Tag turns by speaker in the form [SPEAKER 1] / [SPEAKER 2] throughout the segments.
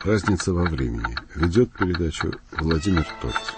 [SPEAKER 1] Разница во времени. Ведет передачу Владимир Тортьев.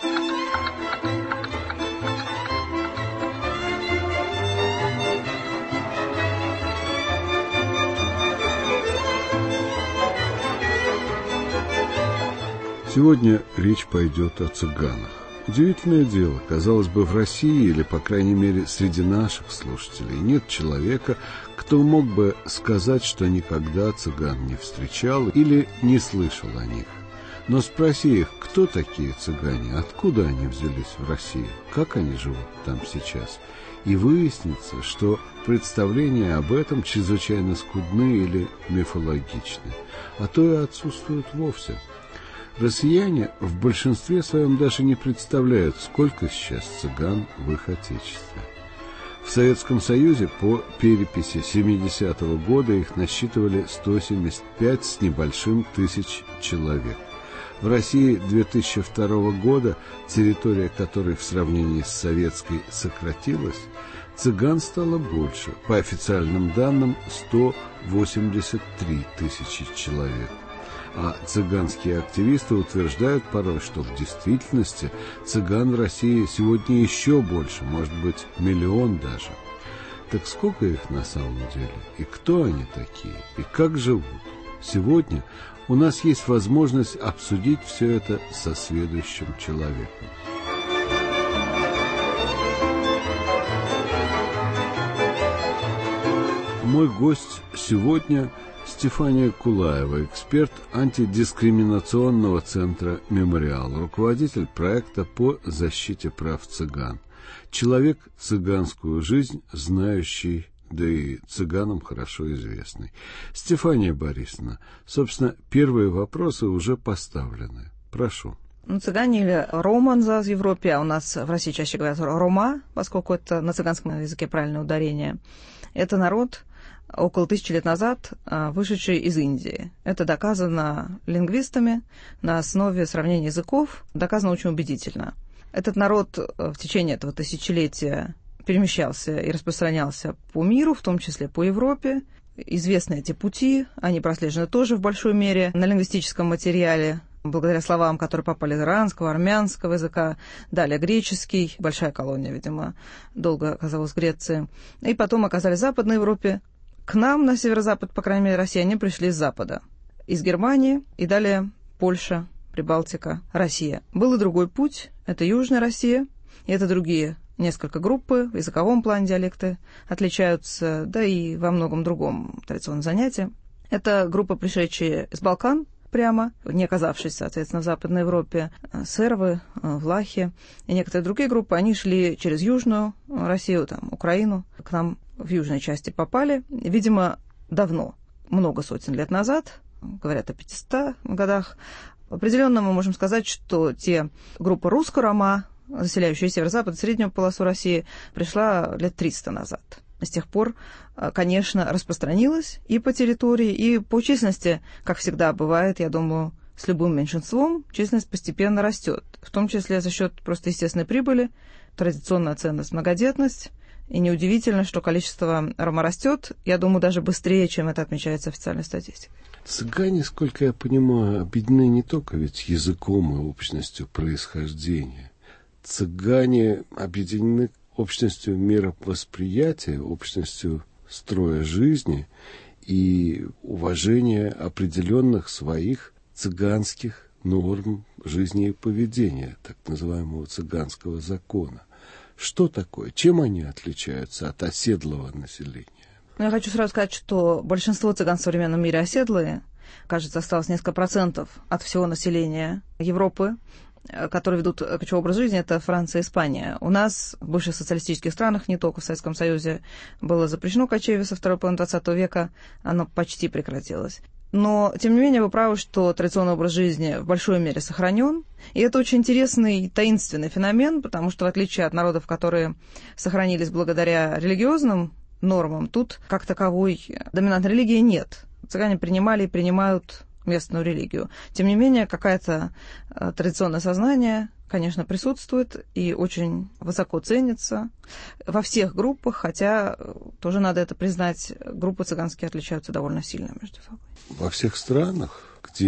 [SPEAKER 1] Сегодня речь пойдет о цыганах. Удивительное дело, казалось бы, в России, или, по крайней мере, среди наших слушателей, нет человека, кто мог бы сказать, что никогда цыган не встречал или не слышал о них. Но спроси их, кто такие цыгане, откуда они взялись в России, как они живут там сейчас, и выяснится, что представления об этом чрезвычайно скудны или мифологичны, а то и отсутствуют вовсе. Россияне в большинстве своем даже не представляют, сколько сейчас цыган в их отечестве. В Советском Союзе по переписи 70-го года их насчитывали 175 с небольшим тысяч человек. В России 2002 года, территория которой в сравнении с советской сократилась, цыган стало больше, по официальным данным 183 тысячи человек. А цыганские активисты утверждают порой, что в действительности цыган в России сегодня еще больше, может быть, 1 миллион даже. Так сколько их на самом деле? И кто они такие? И как живут? Сегодня у нас есть возможность обсудить все это со сведущим человеком. Мой гость сегодня Стефания Кулаева, эксперт антидискриминационного центра «Мемориал», руководитель проекта по защите прав цыган, человек цыганскую жизнь знающий, да и цыганам хорошо известный. Стефания Борисовна, собственно, первые вопросы уже поставлены. Прошу.
[SPEAKER 2] Цыгане или рома в Европе, а у нас в России чаще говорят рома, поскольку это на цыганском языке правильное ударение. Это народ, около 1000 лет назад вышедший из Индии. Это доказано лингвистами на основе сравнения языков, доказано очень убедительно. Этот народ в течение этого тысячелетия перемещался и распространялся по миру, в том числе по Европе. Известны эти пути, они прослежены тоже в большой мере на лингвистическом материале, благодаря словам, которые попали из иранского, армянского языка, далее греческий, большая колония, видимо, долго оказалась в Греции, и потом оказались в Западной Европе. К нам, на северо-запад, по крайней мере, России, они пришли с запада, из Германии, и далее Польша, Прибалтика, Россия. Был и другой путь, это Южная Россия, и это другие несколько группы, в языковом плане диалекты отличаются, да и во многом другом традиционном занятии. Это группа, пришедшие из Балкан, прямо, не оказавшись, соответственно, в Западной Европе, сервы, влахи и некоторые другие группы, они шли через Южную Россию, там, Украину, к нам в южной части попали, видимо, давно, много сотен лет назад, говорят о 500 годах. Определенно мы можем сказать, что те группы русско-рома, заселяющие северо-запад, среднюю полосу России, пришла лет 300 назад. С тех пор, конечно, распространилась и по территории, и по численности, как всегда бывает, я думаю, с любым меньшинством, численность постепенно растет, в том числе за счет просто естественной прибыли, традиционная ценность, многодетность. И неудивительно, что количество рома растет, я думаю, даже быстрее, чем это отмечается официальной статистикой.
[SPEAKER 1] Цыгане, сколько я понимаю, объединены не только ведь языком и общностью происхождения. Цыгане объединены общностью мировосприятия, общностью строя жизни и уважения определенных своих цыганских норм жизни и поведения, так называемого цыганского закона. Что такое? Чем они отличаются от оседлого населения?
[SPEAKER 2] Я хочу сразу сказать, что большинство цыган в современном мире оседлые. Кажется, осталось несколько процентов от всего населения Европы, которые ведут кочевой образ жизни, это Франция и Испания. У нас в бывших социалистических странах, не только в Советском Союзе, было запрещено кочевье со второй половины XX века, оно почти прекратилось. Но, тем не менее, вы правы, что традиционный образ жизни в большой мере сохранен. И это очень интересный, таинственный феномен, потому что, в отличие от народов, которые сохранились благодаря религиозным нормам, тут, как таковой, доминантной религии нет. Цыгане принимали и принимают местную религию. Тем не менее, какое-то традиционное сознание, конечно, присутствует и очень высоко ценится во всех группах, хотя, тоже надо это признать, группы цыганские отличаются довольно сильно между собой.
[SPEAKER 1] Во всех странах, где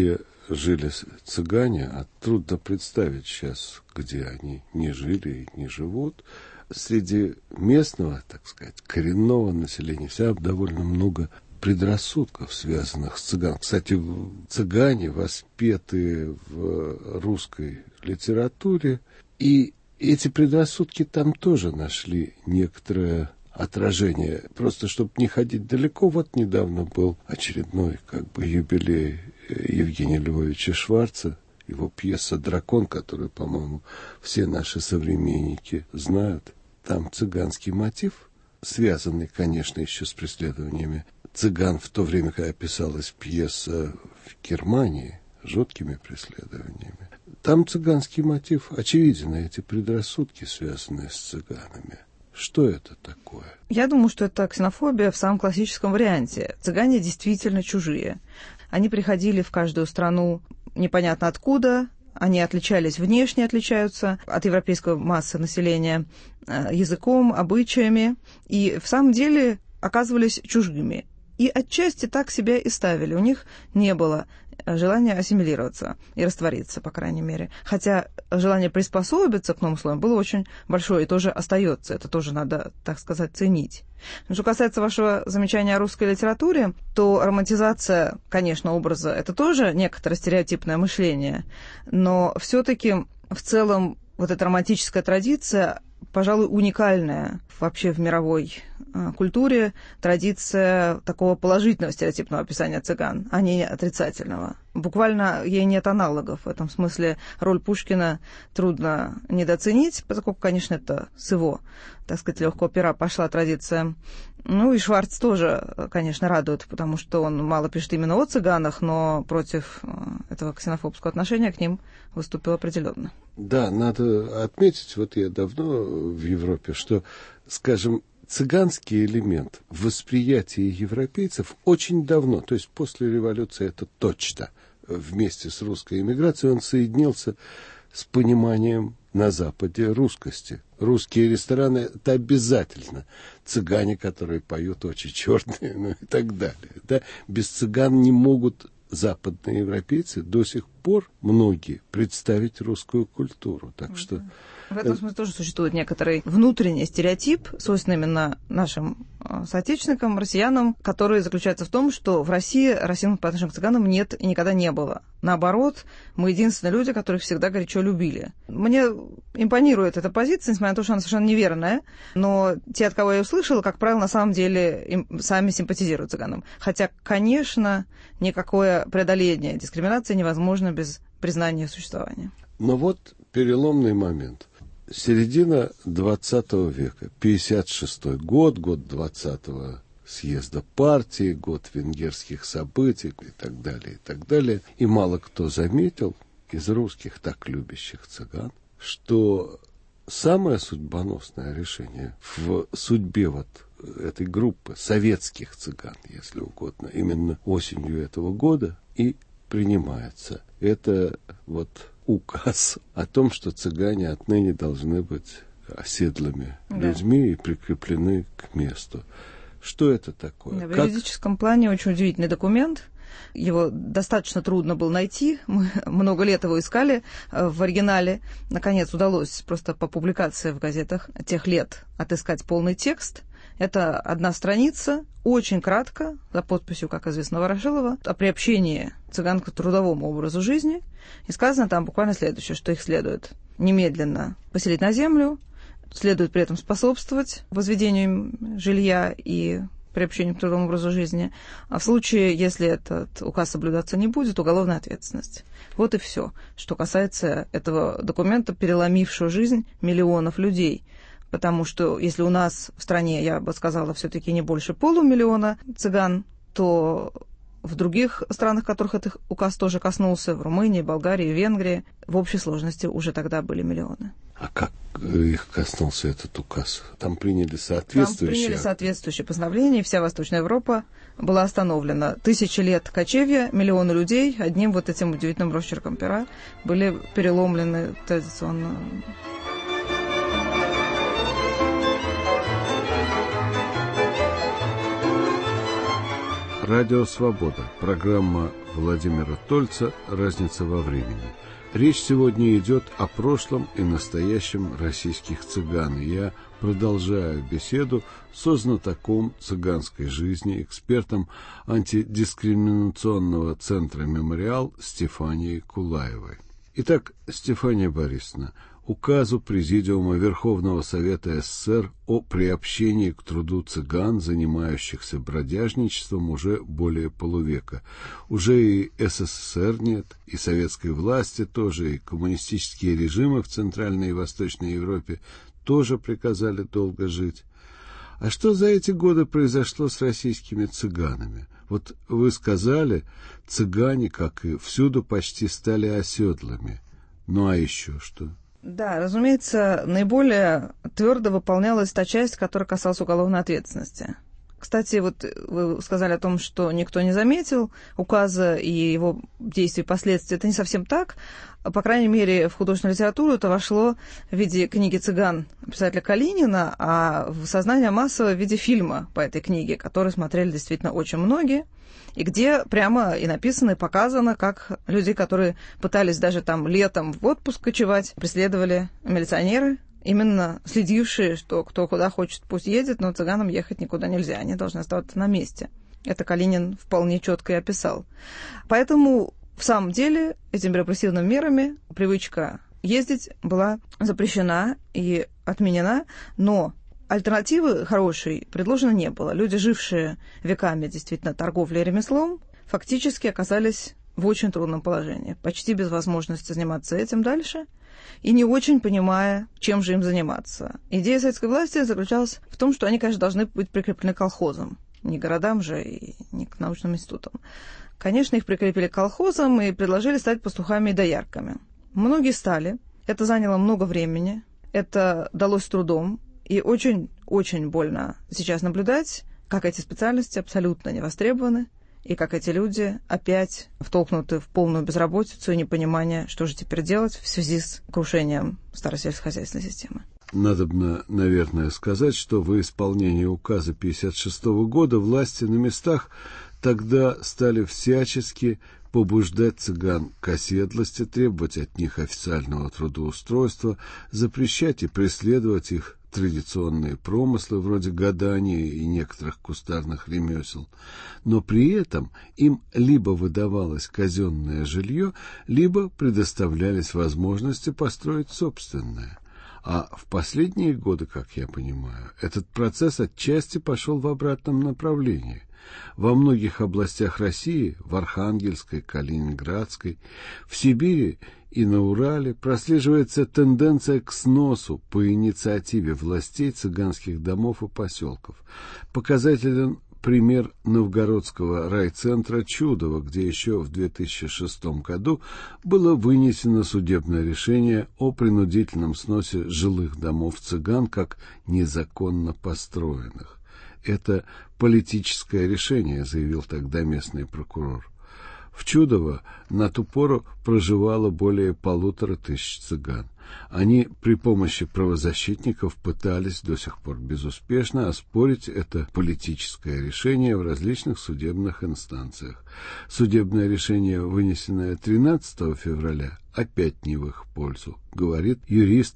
[SPEAKER 1] жили цыгане, а трудно представить сейчас, где они не жили и не живут. Среди местного, так сказать, коренного населения всегда довольно много предрассудков, связанных с цыганами. Кстати, цыгане воспеты в русской литературе, и эти предрассудки там тоже нашли некоторое отражение. Просто, чтобы не ходить далеко, вот недавно был очередной юбилей Евгения Львовича Шварца, его пьеса «Дракон», которую, по-моему, все наши современники знают. Там цыганский мотив, связанный, конечно, еще с преследованиями цыган в то время, когда писалась пьеса в Германии, жуткими преследованиями. Там цыганский мотив очевиден, эти предрассудки, связанные с цыганами. Что это такое?
[SPEAKER 2] Я думаю, что это ксенофобия в самом классическом варианте. Цыгане действительно чужие. Они приходили в каждую страну непонятно откуда, они отличались, внешне отличаются от европейской массы населения языком, обычаями, и в самом деле оказывались чужими. И отчасти так себя и ставили. У них не было желания ассимилироваться и раствориться, по крайней мере. Хотя желание приспособиться к новым слоям было очень большое и тоже остается. Это тоже надо, так сказать, ценить. Что касается вашего замечания о русской литературе, то романтизация, конечно, образа – это тоже некоторое стереотипное мышление. Но все-таки в целом вот эта романтическая традиция, пожалуй, уникальная вообще в мировой культуре, традиция такого положительного стереотипного описания цыган, а не отрицательного. Буквально ей нет аналогов. В этом смысле роль Пушкина трудно недооценить, поскольку, конечно, это с его, так сказать, легкого пера пошла традиция. Ну и Шварц тоже, конечно, радует, потому что он мало пишет именно о цыганах, но против этого ксенофобского отношения к ним выступил определенно.
[SPEAKER 1] Да, надо отметить, вот я давно в Европе, что, скажем, цыганский элемент в восприятии европейцев очень давно, то есть после революции это точно, вместе с русской эмиграцией он соединился с пониманием на Западе русскости. Русские рестораны – это обязательно цыгане, которые поют очень черные, ну и так далее. Да? Без цыган не могут западные европейцы до сих пор многие представить русскую культуру. Так что...
[SPEAKER 2] В этом смысле тоже существует некоторый внутренний стереотип, свойственный именно нашим соотечественникам, россиянам, который заключается в том, что в России расизма по отношению к цыганам нет и никогда не было. Наоборот, мы единственные люди, которых всегда горячо любили. Мне импонирует эта позиция, несмотря на то, что она совершенно неверная, но те, от кого я услышала, как правило, на самом деле сами симпатизируют цыганам. Хотя, конечно, никакое преодоление дискриминации невозможно без признания существования.
[SPEAKER 1] Но вот переломный момент. Середина 20 века, 56-й год 20-го съезда партии, год венгерских событий и так далее, и так далее. И мало кто заметил из русских, так любящих цыган, что самое судьбоносное решение в судьбе вот этой группы советских цыган, если угодно, именно осенью этого года и принимается. Это вот указ о том, что цыгане отныне должны быть оседлыми людьми и прикреплены к месту. Что это такое?
[SPEAKER 2] В юридическом плане очень удивительный документ. Его достаточно трудно было найти. Мы много лет его искали в оригинале. Наконец удалось просто по публикации в газетах тех лет отыскать полный текст. Это одна страница, очень кратко, за подписью, как известно, Ворошилова, о приобщении цыган к трудовому образу жизни. И сказано там буквально следующее, что их следует немедленно поселить на землю, следует при этом способствовать возведению жилья и приобщению к трудовому образу жизни. А в случае, если этот указ соблюдаться не будет, уголовная ответственность. Вот и все, что касается этого документа, переломившего жизнь миллионов людей. Потому что если у нас в стране, я бы сказала, все-таки не больше 500 000 цыган, то в других странах, которых этот указ тоже коснулся, в Румынии, Болгарии, Венгрии, в общей сложности уже тогда были миллионы.
[SPEAKER 1] А как их коснулся этот указ? Там приняли соответствующие
[SPEAKER 2] постановления, и вся Восточная Европа была остановлена. 1000 лет кочевья, миллионы людей одним вот этим удивительным росчерком пера были переломлены традиционно.
[SPEAKER 1] Радио «Свобода». Программа Владимира Тольца «Разница во времени». Речь сегодня идет о прошлом и настоящем российских цыган. Я продолжаю беседу со знатоком цыганской жизни, экспертом антидискриминационного центра «Мемориал» Стефанией Кулаевой. Итак, Стефания Борисовна, указу Президиума Верховного Совета СССР о приобщении к труду цыган, занимающихся бродяжничеством, уже более полувека. Уже и СССР нет, и советской власти тоже, и коммунистические режимы в Центральной и Восточной Европе тоже приказали долго жить. А что за эти годы произошло с российскими цыганами? Вот вы сказали, цыгане, как и всюду, почти стали оседлыми. Ну а еще что?
[SPEAKER 2] Да, разумеется, наиболее твердо выполнялась та часть, которая касалась уголовной ответственности. Кстати, вот вы сказали о том, что никто не заметил указа и его действий, последствий. Это не совсем так. По крайней мере, в художественную литературу это вошло в виде книги «Цыган» писателя Калинина, а в сознание массовое в виде фильма по этой книге, который смотрели действительно очень многие, и где прямо и написано, и показано, как люди, которые пытались даже там летом в отпуск кочевать, преследовали милиционеры, именно следившие, что кто куда хочет, пусть едет, но цыганам ехать никуда нельзя, они должны оставаться на месте. Это Калинин вполне четко и описал. Поэтому, в самом деле, этими репрессивными мерами привычка ездить была запрещена и отменена, но альтернативы хорошей предложено не было. Люди, жившие веками действительно торговлей и ремеслом, фактически оказались в очень трудном положении, почти без возможности заниматься этим дальше и не очень понимая, чем же им заниматься. Идея советской власти заключалась в том, что они, конечно, должны быть прикреплены к колхозам, не к городам же и не к научным институтам. Конечно, их прикрепили к колхозам и предложили стать пастухами и доярками. Многие стали. Это заняло много времени, это далось трудом. И очень-очень больно сейчас наблюдать, как эти специальности абсолютно не востребованы, и как эти люди опять втолкнуты в полную безработицу и непонимание, что же теперь делать в связи с крушением старой сельскохозяйственной системы.
[SPEAKER 1] Надобно, наверное, сказать, что во исполнение указа 1956 года власти на местах тогда стали всячески побуждать цыган к оседлости, требовать от них официального трудоустройства, запрещать и преследовать их традиционные промыслы вроде гадания и некоторых кустарных ремесел. Но при этом им либо выдавалось казенное жилье, либо предоставлялись возможности построить собственное. А в последние годы, как я понимаю, этот процесс отчасти пошел в обратном направлении. Во многих областях России, в Архангельской, Калининградской, в Сибири и на Урале прослеживается тенденция к сносу по инициативе властей цыганских домов и поселков. Показателен пример Новгородского райцентра Чудово, где еще в 2006 году было вынесено судебное решение о принудительном сносе жилых домов цыган как незаконно построенных. Это политическое решение, заявил тогда местный прокурор. В Чудово на ту пору проживало более 1500 цыган. Они при помощи правозащитников пытались до сих пор безуспешно оспорить это политическое решение в различных судебных инстанциях. Судебное решение, вынесенное 13 февраля, опять не в их пользу, говорит юрист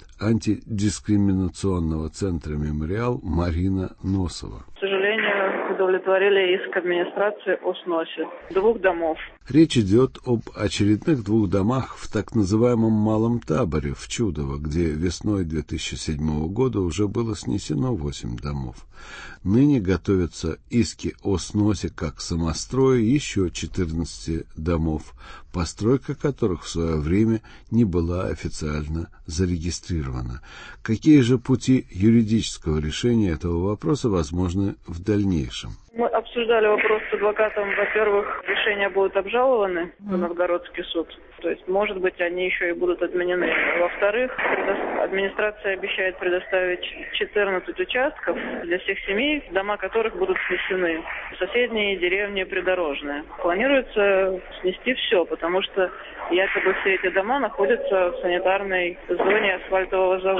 [SPEAKER 1] антидискриминационного центра «Мемориал» Марина Носова.
[SPEAKER 3] К сожалению, удовлетворили иск администрации о сносе 2 домов.
[SPEAKER 1] Речь идет об очередных 2 домах в так называемом Малом Таборе в Чудово, где весной 2007 года уже было снесено 8 домов. Ныне готовятся иски о сносе как самостроя еще 14 домов, постройка которых в свое время не была официально зарегистрирована. Какие же пути юридического решения этого вопроса возможны в дальнейшем?
[SPEAKER 3] Мы обсуждали вопрос с адвокатом. Во-первых, решения будут обжалованы в Новгородский суд. То есть, может быть, они еще и будут отменены. Во-вторых, администрация обещает предоставить 14 участков для всех семей, дома которых будут снесены. Соседние деревни придорожные. Планируется снести все, потому что якобы все эти дома находятся в санитарной зоне асфальтового завода.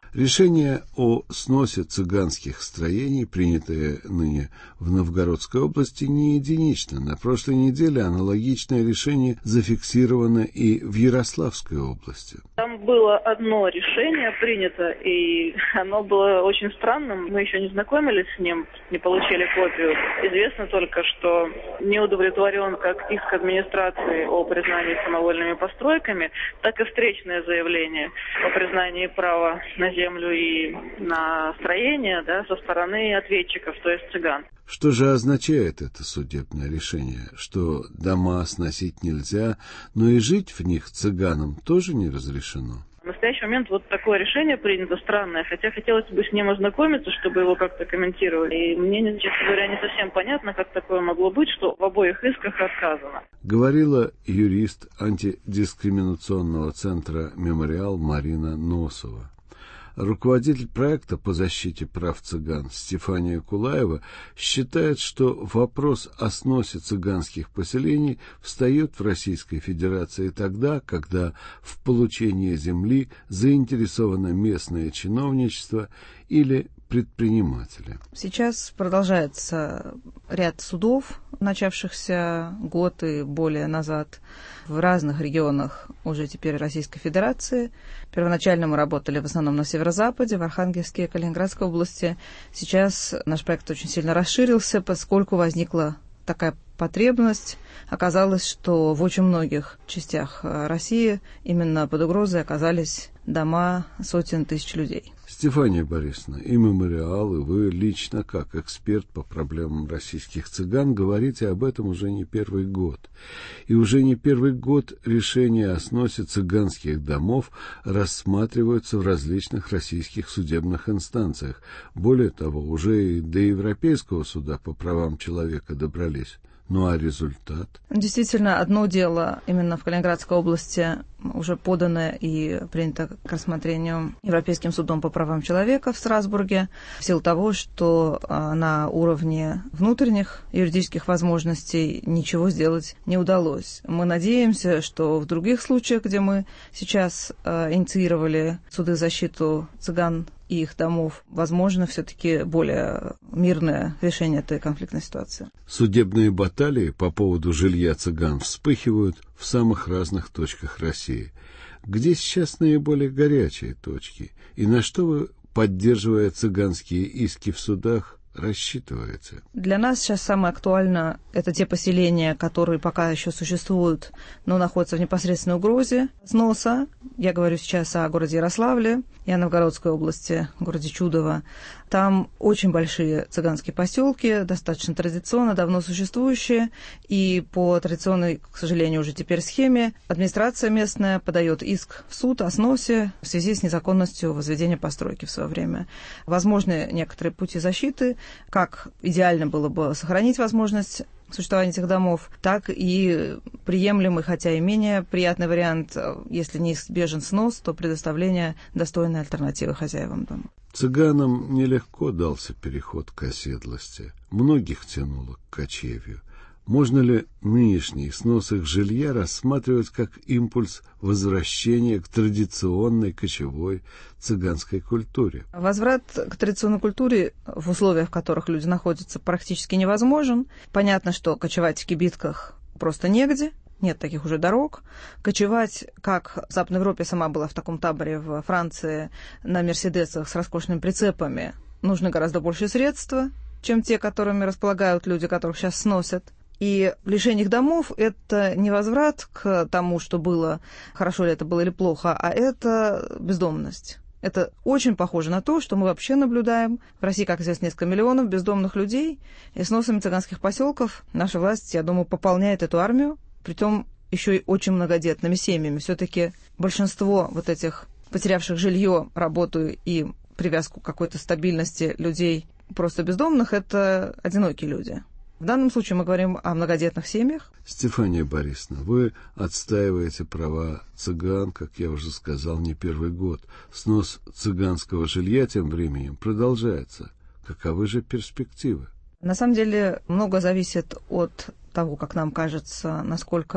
[SPEAKER 1] Решение о сносе цыганских строений, принятое ныне в Новгородской области, не единично. На прошлой неделе аналогичное решение зафиксировано и в Ярославской области.
[SPEAKER 3] Там было одно решение принято, и оно было очень странным. Мы еще не знакомились с ним, не получили копию. Известно только, что не удовлетворен как иск администрации о признании самовольными постройками, так и встречное заявление о признании права на землю и на строение, да, со стороны ответчиков, то есть цыган.
[SPEAKER 1] Что же означает это судебное решение? Что дома сносить нельзя, но и жить в них цыганам тоже не разрешено?
[SPEAKER 3] В настоящий момент вот такое решение принято странное, хотя хотелось бы с ним ознакомиться, чтобы его как-то комментировали. И мне, честно говоря, не совсем понятно, как такое могло быть, что в обоих исках отказано.
[SPEAKER 1] Говорила юрист антидискриминационного центра «Мемориал» Марина Носова. Руководитель проекта по защите прав цыган Стефания Кулаева считает, что вопрос о сносе цыганских поселений встает в Российской Федерации тогда, когда в получении земли заинтересовано местное чиновничество или предприниматели.
[SPEAKER 2] Сейчас продолжается ряд судов, начавшихся год и более назад в разных регионах уже теперь Российской Федерации. Первоначально мы работали в основном на северо-западе, в Архангельске и Калининградской области. Сейчас наш проект очень сильно расширился, поскольку возникла такая потребность. Оказалось, что в очень многих частях России именно под угрозой оказались дома сотен тысяч людей.
[SPEAKER 1] Стефания Борисовна, и «Мемориал», и вы лично, как эксперт по проблемам российских цыган, говорите об этом уже не первый год. И уже не первый год решения о сносе цыганских домов рассматриваются в различных российских судебных инстанциях. Более того, уже и до Европейского суда по правам человека добрались. Ну а результат? Действительно,
[SPEAKER 2] одно дело именно в Калининградской области уже подано и принято к рассмотрению Европейским судом по правам человека в Страсбурге в силу того, что на уровне внутренних юридических возможностей ничего сделать не удалось. Мы надеемся, что в других случаях, где мы сейчас инициировали суды в защиту цыган и их домов, возможно, все-таки более мирное решение этой конфликтной ситуации.
[SPEAKER 1] Судебные баталии по поводу жилья цыган вспыхивают в самых разных точках России. Где сейчас наиболее горячие точки? И на что вы, поддерживая цыганские иски в судах, рассчитываете?
[SPEAKER 2] Для нас сейчас самое актуально – это те поселения, которые пока еще существуют, но находятся в непосредственной угрозе сноса. Я говорю сейчас о городе Ярославле и о Новгородской области, городе Чудово. Там очень большие цыганские поселки, достаточно традиционно, давно существующие, и по традиционной, к сожалению, уже теперь схеме администрация местная подает иск в суд о сносе в связи с незаконностью возведения постройки в свое время. Возможны некоторые пути защиты, как идеально было бы сохранить возможность существования этих домов, так и приемлемый, хотя и менее приятный вариант, если неизбежен снос, то предоставление достойной альтернативы хозяевам дома.
[SPEAKER 1] Цыганам нелегко дался переход к оседлости. Многих тянуло к кочевью. Можно ли нынешний снос их жилья рассматривать как импульс возвращения к традиционной кочевой цыганской культуре?
[SPEAKER 2] Возврат к традиционной культуре в условиях, в которых люди находятся, практически невозможен. Понятно, что кочевать в кибитках просто негде. Нет таких уже дорог. Кочевать, как в Западной Европе, сама была в таком таборе в Франции, на мерседесах с роскошными прицепами, нужны гораздо больше средства, чем те, которыми располагают люди, которых сейчас сносят. И лишение их домов – это не возврат к тому, что было, хорошо ли это было или плохо, а это бездомность. Это очень похоже на то, что мы вообще наблюдаем. В России, как известно, несколько миллионов бездомных людей, и сносами цыганских поселков наша власть, я думаю, пополняет эту армию, притом еще и очень многодетными семьями. Все-таки большинство вот этих потерявших жилье, работу и привязку к какой-то стабильности людей просто бездомных – это одинокие люди. В данном случае мы говорим о многодетных семьях.
[SPEAKER 1] Стефания Борисовна, вы отстаиваете права цыган, как я уже сказал, не первый год. Снос цыганского жилья тем временем продолжается. Каковы же перспективы?
[SPEAKER 2] На самом деле много зависит от того, как нам кажется, насколько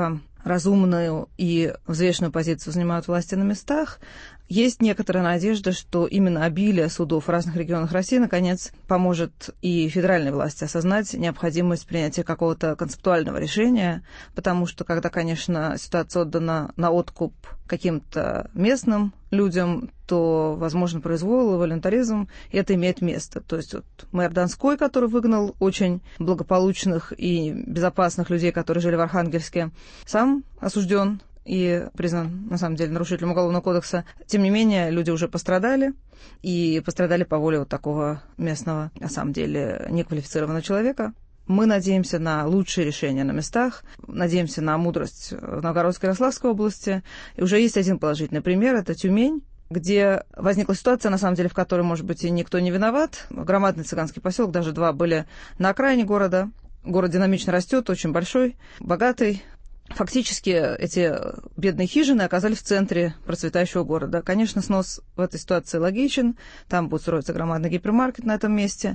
[SPEAKER 2] разумную и взвешенную позицию занимают власти на местах, есть некоторая надежда, что именно обилие судов в разных регионах России, наконец, поможет и федеральной власти осознать необходимость принятия какого-то концептуального решения, потому что, когда, конечно, ситуация отдана на откуп каким-то местным людям, то, возможно, произвол и волюнтаризм, и это имеет место. То есть вот мэр Донской, который выгнал очень благополучных и безопасных людей, которые жили в Архангельске, сам осужден и признан, на самом деле, нарушителем Уголовного кодекса. Тем не менее, люди уже пострадали, и пострадали по воле вот такого местного, на самом деле, неквалифицированного человека. Мы надеемся на лучшие решения на местах, надеемся на мудрость в Новгородской и Ярославской области. И уже есть один положительный пример – это Тюмень, где возникла ситуация, на самом деле, в которой, может быть, и никто не виноват. Громадный цыганский поселок, даже два были на окраине города. Город динамично растет, очень большой, богатый. Фактически эти бедные хижины оказались в центре процветающего города. Конечно, снос в этой ситуации логичен, там будет строиться громадный гипермаркет на этом месте,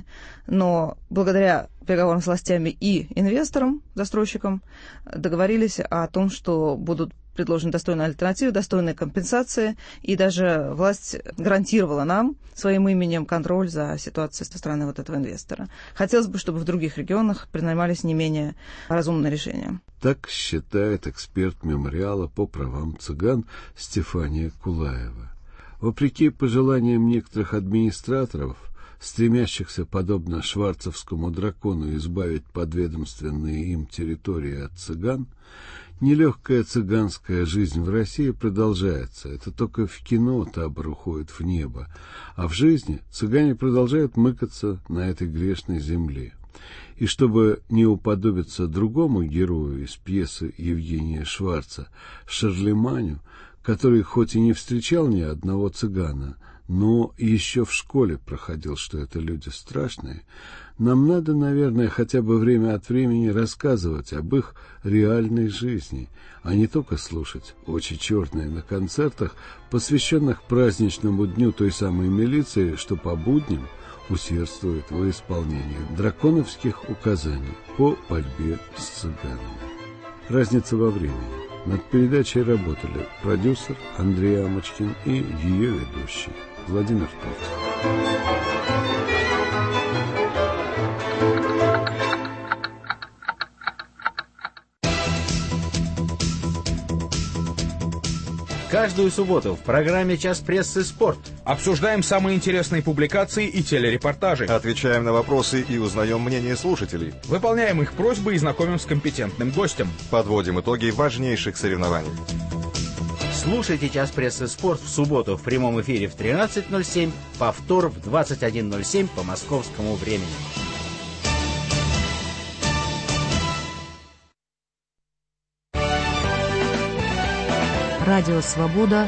[SPEAKER 2] но благодаря переговорам с властями и инвесторам, застройщикам, договорились о том, что будут предложены достойные альтернативы, достойные компенсации, и даже власть гарантировала нам своим именем контроль за ситуацией со стороны вот этого инвестора. Хотелось бы, чтобы в других регионах принимались не менее разумные решения.
[SPEAKER 1] Так считает эксперт мемориала по правам цыган Стефания Кулаева. Вопреки пожеланиям некоторых администраторов, стремящихся, подобно шварцевскому дракону, избавить подведомственные им территории от цыган, нелегкая цыганская жизнь в России продолжается. Это только в кино табор уходит в небо. А в жизни цыгане продолжают мыкаться на этой грешной земле. И чтобы не уподобиться другому герою из пьесы Евгения Шварца, Шарлеманю, который хоть и не встречал ни одного цыгана, но еще в школе проходил, что это люди страшные, нам надо, наверное, хотя бы время от времени рассказывать об их реальной жизни, а не только слушать «Очи черные» на концертах, посвященных праздничному дню той самой милиции, что по будням усердствует в исполнении драконовских указаний по борьбе с цыганами. Разница во времени. Над передачей работали продюсер Андрей Амочкин и ее ведущий Владимир Путин.
[SPEAKER 4] Каждую субботу в программе «Час прессы. Спорт»
[SPEAKER 5] обсуждаем самые интересные публикации и телерепортажи.
[SPEAKER 6] Отвечаем на вопросы и узнаем мнение слушателей.
[SPEAKER 5] Выполняем их просьбы и знакомим с компетентным гостем.
[SPEAKER 6] Подводим итоги важнейших соревнований.
[SPEAKER 4] Слушайте «Час прессы. Спорт» в субботу в прямом эфире в 13:07, повтор в 21:07 по московскому времени.
[SPEAKER 7] Радио «Свобода»,